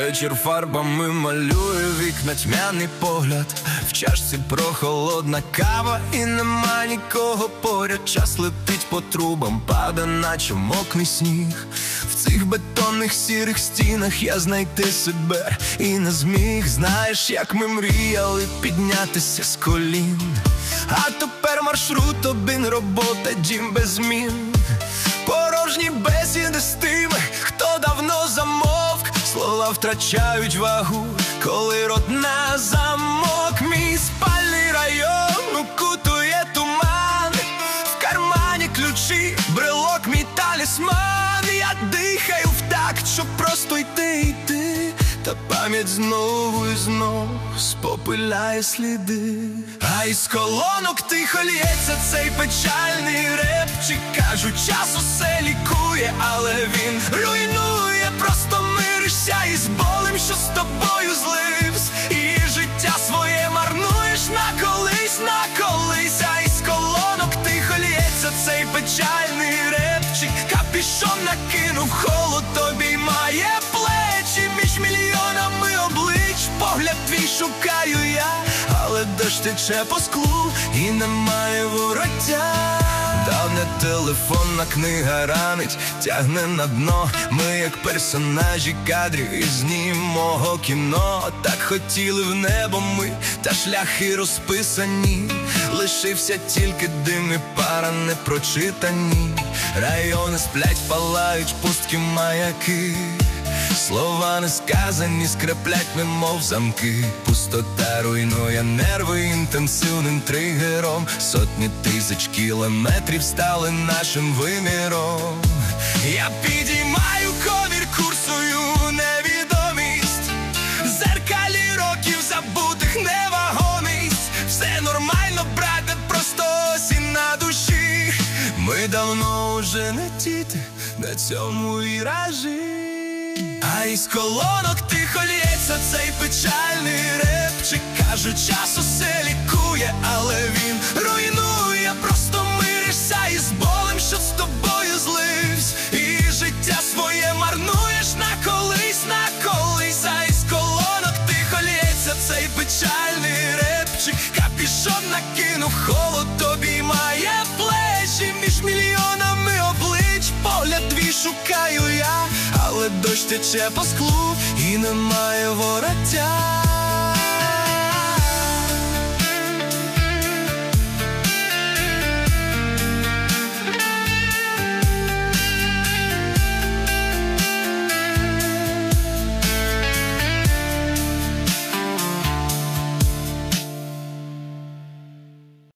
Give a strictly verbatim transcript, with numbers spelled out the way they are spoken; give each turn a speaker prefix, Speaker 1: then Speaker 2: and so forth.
Speaker 1: Вечір фарбами малює вікна, тьмяний погляд. В чашці прохолодна кава і нема нікого поряд. Час летить по трубам, пада наче мокрий сніг. В цих бетонних сірих стінах я знайти себе і не зміг. Знаєш, як ми мріяли піднятися з колін. А тепер маршрут один, робота, дім без змін. Порожні бесіди з тими, хто давно замовк. Слова втрачають вагу, коли рот на замок. Мій спальний район укутує туман. В кармані ключі, брелок, мій талісман. Я дихаю в такт, щоб просто йти, йти. Та пам'ять знову і знову спопиляє сліди. А із колонок тихо лється цей печальний репчик. Кажуть, час усе лікує, але він руйнує. Просто миришся із болем, що з тобою злився. І життя своє марнуєш на колись, на колись. А із колонок тихо лється цей печальний репчик. Капішон накинув, холод обіймає плечі. Між мільйонами облич, погляд твій шукаю я. Але дощ тече по склу і немає вороття. Давня телефонна книга ранить, тягне на дно. Ми як персонажі кадрів із німого кіно. Так хотіли в небо ми, та шляхи розписані. Лишився тільки дим і пара не прочитані. Райони сплять, палають пусткі маяки. Слова не сказані, скреплять немов замки. Пустота руйнує нерви інтенсивним тригером. Сотні тисяч кілометрів стали нашим виміром. Я підіймаю ковір, курсую невідомість. Зеркалі років забутих невагомість. Все нормально, брате, просто осінь на душі. Ми давно уже не діти на цьому віражі. А із колонок тихо лється цей печальний репчик. Кажуть, час усе лікує, але він руйнує. Просто миришся із болем, що з тобою зливсь. І життя своє марнуєш на колись, на колись. А із колонок тихо лється цей печальний репчик. Капішон накинув, холод обіймає плечі. Між мільйонами облич, погляд твій шукаю я. Але дощ тече по склу і немає вороття.